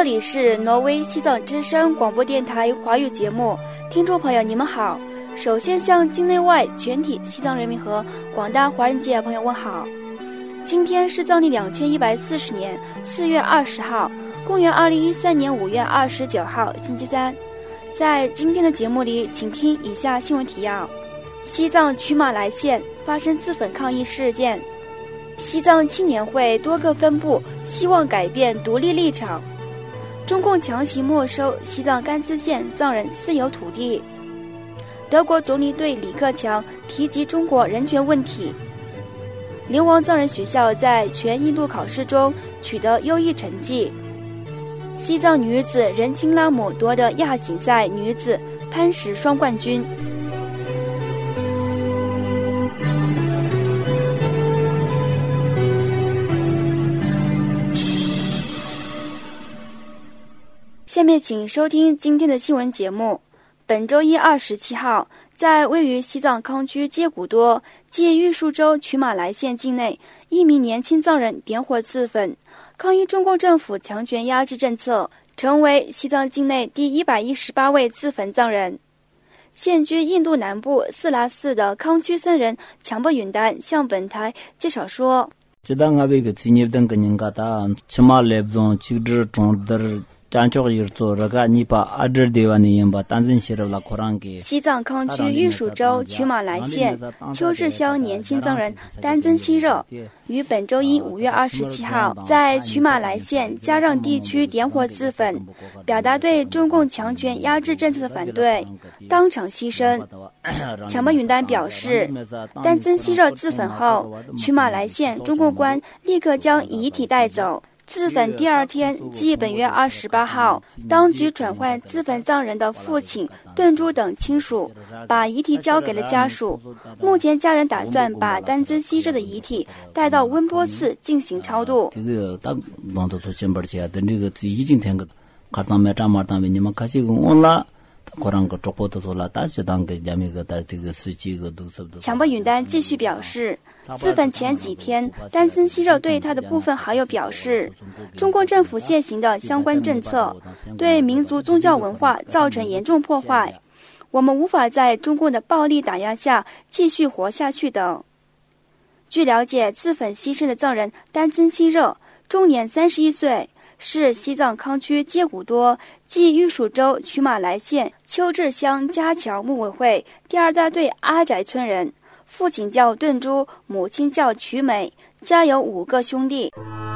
这里是挪威西藏之声广播电台华语节目，听众朋友你们好。首先向境内外全体西藏人民和广大华人界朋友问好。今天是藏历2140年4月20号，公元2013年5月29号，星期三。在今天的节目里，请听以下新闻提要：西藏曲马来县发生自焚抗议事件，西藏青年会多个分部希望改变独立立场，中共强行没收西藏甘孜县藏人私有土地，德国总理对李克强提及中国人权问题，流亡藏人学校在全印度考试中取得优异成绩，西藏女子仁青拉姆夺得亚锦赛女子攀石双冠军。下面请收听今天的新闻节目。本周一27号，在位于西藏康区接骨多暨玉树州曲马来县境内，一名年轻藏人点火自焚，抗议中共政府强权压制政策，成为西藏境内第118位自焚藏人。现居印度南部斯拉寺的康区僧人强迫允丹向本台介绍说，西藏康区玉树州曲马来县丘治乡年轻藏人丹增希热于本周一5月27号在曲马来县加让地区点火自焚，表达对中共强权压制政策的反对，当场牺牲。强迫允丹表示，丹增希热自焚后，曲马来县中共官立刻将遗体带走。自焚第二天，即本月28号，当局转换自焚藏人的父亲、顿珠等亲属，把遗体交给了家属。目前家人打算把丹增希热的遗体带到温波寺进行超度。强迫允丹继续表示，自焚前几天，丹增希热对他的部分好友表示，中共政府现行的相关政策对民族宗教文化造成严重破坏，我们无法在中共的暴力打压下继续活下去等。据了解，自焚牺牲的藏人丹增希热终年31岁，是西藏康区接骨多暨玉树州曲马来县丘治乡家桥木委会第二大队阿宅村人，父亲叫顿珠，母亲叫曲美，家有5个兄弟。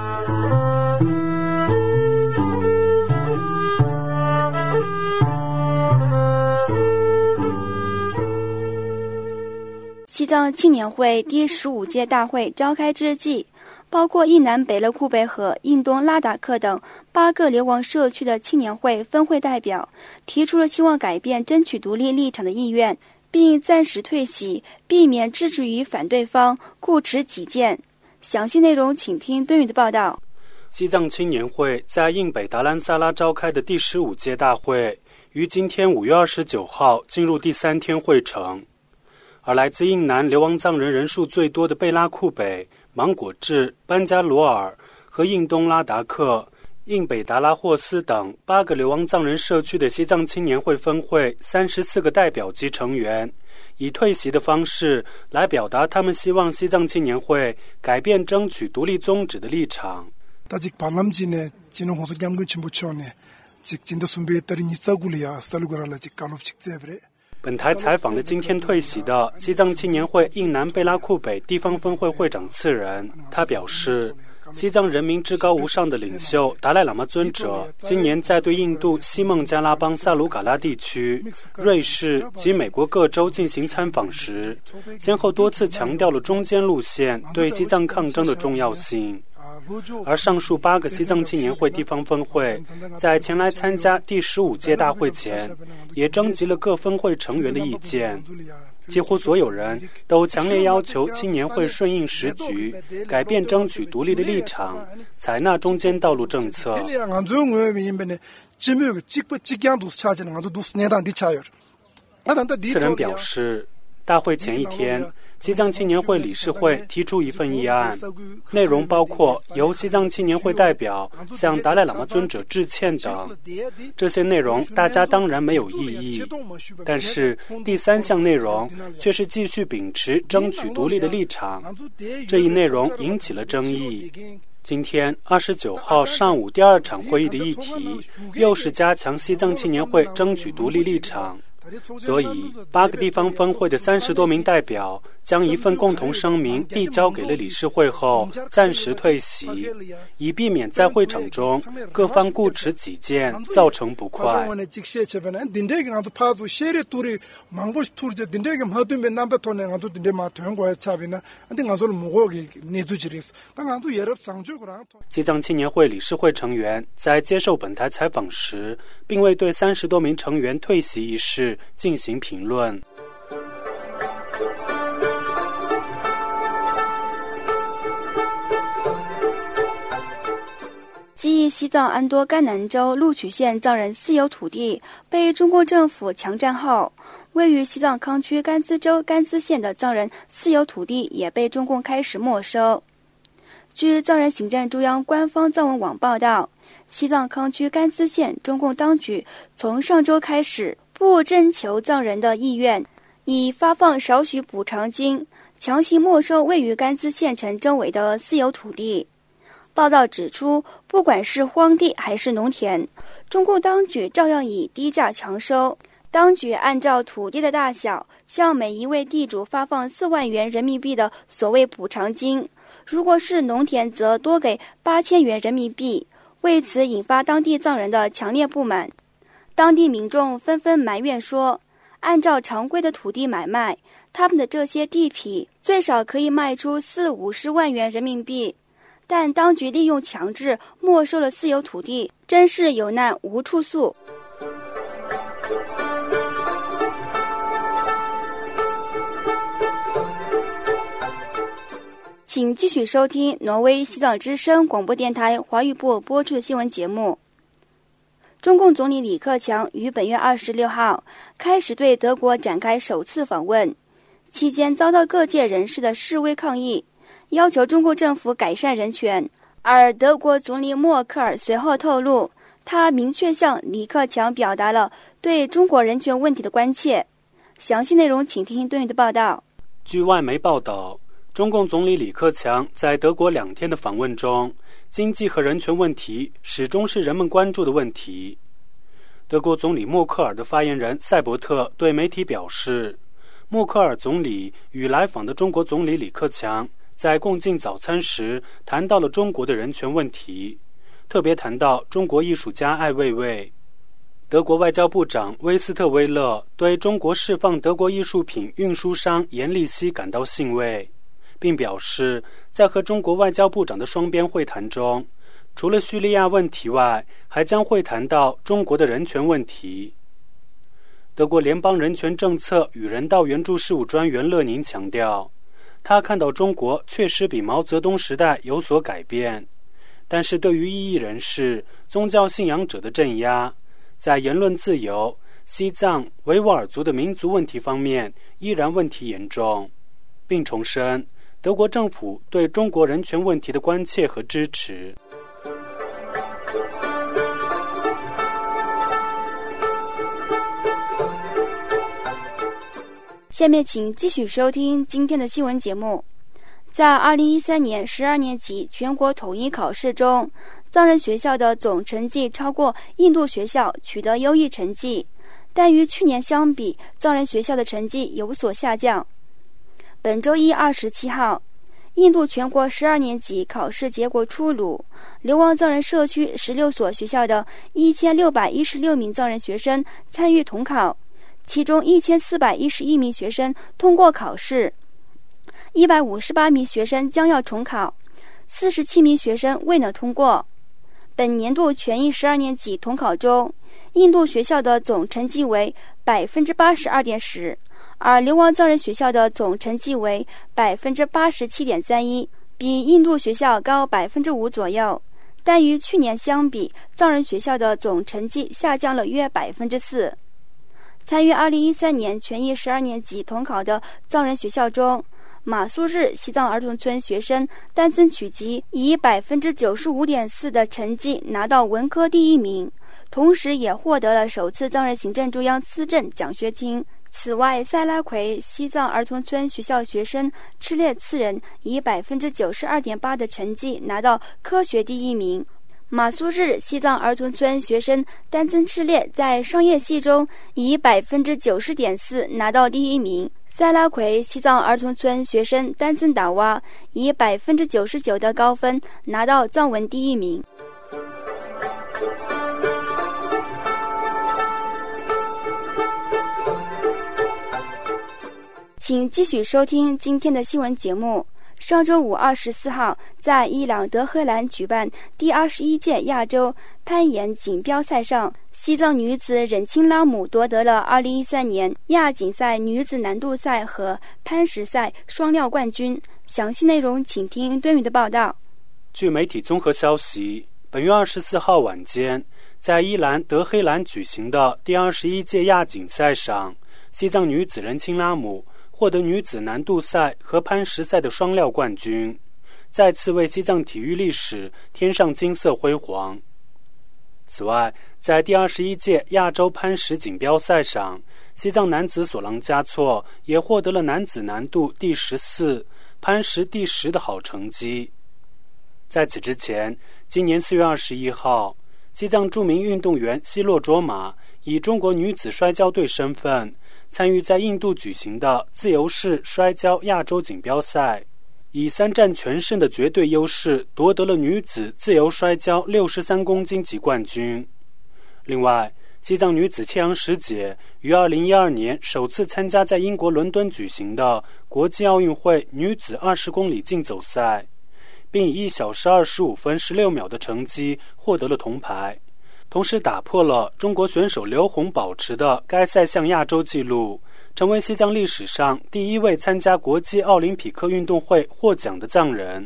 西藏青年会第15届大会召开之际，包括印南北勒库贝和印东拉达克等8个流亡社区的青年会分会代表提出了希望改变争取独立立场的意愿，并暂时退席，避免置之于反对方固持己见。详细内容请听敦宇的报道。 西藏青年会在印北达兰萨拉召开的第15届大会于今天5月29号进入第3天会程，而来自印南流亡藏人人数最多的贝拉库北、芒果治、班加罗尔和印东拉达克、印北达拉霍斯等8个流亡藏人社区的西藏青年会分会34个代表及成员，以退席的方式来表达他们希望西藏青年会改变争取独立宗旨的立场。本台采访了今天退席的西藏青年会印南贝拉库北地方分会会长次仁，他表示，西藏人民至高无上的领袖达赖喇嘛尊者今年在对印度西孟加拉邦萨鲁卡拉地区、瑞士及美国各州进行参访时，先后多次强调了中间路线对西藏抗争的重要性。而上述8个西藏青年会地方分会在前来参加第15届大会前，也征集了各分会成员的意见。几乎所有人都强烈要求青年会顺应时局，改变争取独立的立场，采纳中间道路政策。次仁表示，大会前一天， 西藏青年会理事会提出一份议案，内容包括由西藏青年会代表向达赖喇嘛尊者致歉等。这些内容大家当然没有异议，但是第3项内容却是继续秉持争取独立的立场，这一内容引起了争议。今天29号上午第2场会议的议题又是加强西藏青年会争取独立立场，所以8个地方分会的30多名代表将一份共同声明递交给了理事会后暂时退席，以避免在会场中各方固持己见造成不快。西藏青年会理事会成员在接受本台采访时，并未对30多名成员退席一事进行评论。 继西藏安多甘南州禄曲县藏人私有土地被中国政府强占后，位于西藏康区甘孜州甘孜县的藏人私有土地也被中共开始没收。据藏人行政中央官方藏文网报道，西藏康区甘孜县中共当局从上周开始不征求藏人的意愿，以发放少许补偿金强行没收位于甘孜县城周围的私有土地。报道指出，不管是荒地还是农田，中共当局照样以低价强收。当局按照土地的大小，向每一位地主发放4万元人民币的所谓补偿金，如果是农田则多给8000元人民币，为此引发当地藏人的强烈不满。当地民众纷纷埋怨说，按照常规的土地买卖，他们的这些地皮最少可以卖出40-50万元人民币，但当局利用强制没收了私有土地，真是有难无处诉。请继续收听挪威西藏之声广播电台华语部播出的新闻节目。中共总理李克强于本月26号开始对德国展开首次访问，期间遭到各界人士的示威抗议，要求中国政府改善人权。而德国总理默克尔随后透露，他明确向李克强表达了对中国人权问题的关切。详细内容请听对应的报道。 据外媒报道，中共总理李克强在德国2天的访问中，经济和人权问题始终是人们关注的问题。德国总理默克尔的发言人塞伯特对媒体表示，默克尔总理与来访的中国总理李克强在共进早餐时谈到了中国的人权问题，特别谈到中国艺术家艾未未。德国外交部长威斯特威勒对中国释放德国艺术品运输商严立希感到欣慰，并表示在和中国外交部长的双边会谈中，除了叙利亚问题外，还将会谈到中国的人权问题。德国联邦人权政策与人道援助事务专员勒宁强调，他看到中国确实比毛泽东时代有所改变，但是对于异议人士、宗教信仰者的镇压，在言论自由、西藏、维吾尔族的民族问题方面依然问题严重，并重申德国政府对中国人权问题的关切和支持。 下面请继续收听今天的新闻节目。在2013年12年级全国统一考试中，藏人学校的总成绩超过印度学校，取得优异成绩，但与去年相比，藏人学校的成绩有所下降。本周一27号，印度全国12年级考试结果出炉，流亡藏人社区16所学校的1616名藏人学生参与统考，其中1411名学生通过考试，158名学生将要重考，47名学生未能通过。本年度全印12年级统考中，印度学校的总成绩为 82.10%， 而流亡藏人学校的总成绩为 87.31%， 比印度学校高 5% 左右，但与去年相比，藏人学校的总成绩下降了约 4%。参与2013年全印12年级统考的藏人学校中马苏日西藏儿童村学生丹增曲吉以 95.4% 的成绩拿到文科第1名，同时也获得了首次藏人行政中央思政奖学金。此外，塞拉奎西藏儿童村学校学生赤列次仁以 92.8% 的成绩拿到科学第1名。马苏日西藏儿童村学生丹增赤列在商业系中以 90.4% 拿到第1名。塞拉奎西藏儿童村学生丹增达哇以 99% 的高分拿到藏文第1名。请继续收听今天的新闻节目。上周五24号，在伊朗德黑兰举办第21届亚洲攀岩锦标赛上，西藏女子忍钦拉姆夺得了2013年亚锦赛女子难度赛和攀石赛双料冠军。详细内容请听敦宇的报道。 据媒体综合消息，本月24号晚间，在伊朗德黑兰举行的第21届亚锦赛上，西藏女子忍钦拉姆获得女子难度赛和攀石赛的双料冠军，再次为西藏体育历史添上金色辉煌。此外，在第21届亚洲攀石锦标赛上，西藏男子索朗嘉措也获得了男子难度第14、攀石第10的好成绩。在此之前，今年4月21号，西藏著名运动员希洛卓玛以中国女子摔跤队身份参与在印度举行的自由式摔跤亚洲锦标赛，以3战全胜的绝对优势夺得了女子自由摔跤63公斤级冠军。另外，西藏女子切阳什姐于2012年首次参加在英国伦敦举行的国际奥运会女子20公里竞走赛，并以1小时25分16秒的成绩获得了铜牌，同时打破了中国选手刘虹保持的该赛项亚洲纪录，成为西藏历史上第1位参加国际奥林匹克运动会获奖的藏人。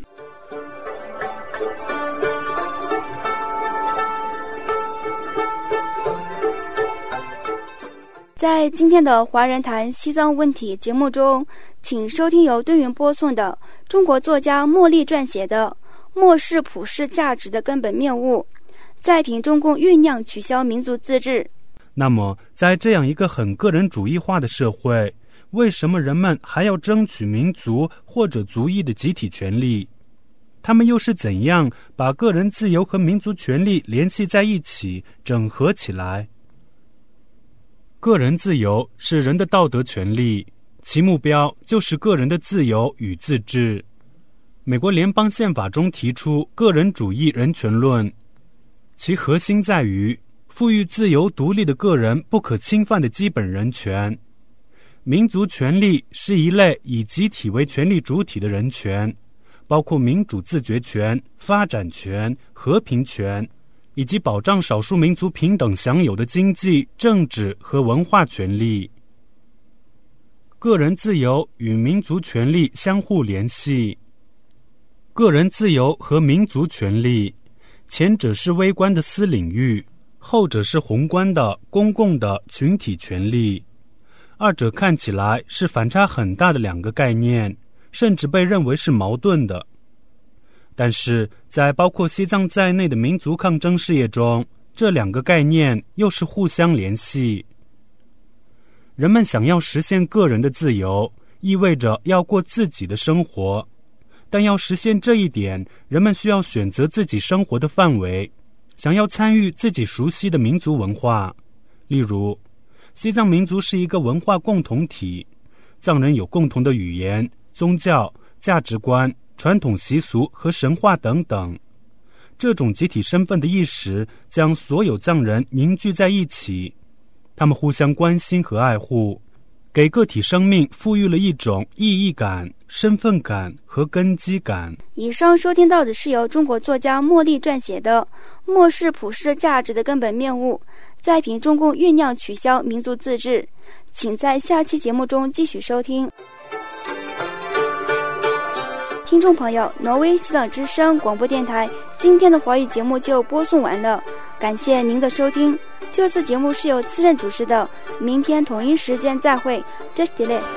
在今天的华人谈西藏问题节目中，请收听由敦云播送的中国作家莫莉撰写的《漠视普世价值的根本面目》，再评中共酝酿取消民族自治。 那么，在这样一个很个人主义化的社会，为什么人们还要争取民族或者族裔的集体权利？他们又是怎样把个人自由和民族权利联系在一起，整合起来？个人自由是人的道德权利，其目标就是个人的自由与自治。美国联邦宪法中提出个人主义人权论，其核心在于赋予自由独立的个人不可侵犯的基本人权。民族权利是一类以集体为权利主体的人权，包括民主自决权、发展权、和平权，以及保障少数民族平等享有的经济、政治和文化权利。个人自由与民族权利相互联系。个人自由和民族权利，前者是微观的私领域，后者是宏观的公共的群体权利。二者看起来是反差很大的两个概念，甚至被认为是矛盾的。但是在包括西藏在内的民族抗争事业中，这两个概念又是互相联系。人们想要实现个人的自由，意味着要过自己的生活，但要实现这一点，人们需要选择自己生活的范围，想要参与自己熟悉的民族文化。例如，西藏民族是一个文化共同体，藏人有共同的语言、宗教、价值观、传统习俗和神话等等。这种集体身份的意识将所有藏人凝聚在一起，他们互相关心和爱护，给个体生命赋予了一种意义感、身份感和根基感。 以上收听到的是由中国作家莫莉撰写的《漠视普世价值的根本面目》，再评中共酝酿取消民族自治。请在下期节目中继续收听。听众朋友，挪威西藏之声广播电台今天的华语节目就播送完了，感谢您的收听。这次节目是由次任主持的，明天同一时间再会。Just delay。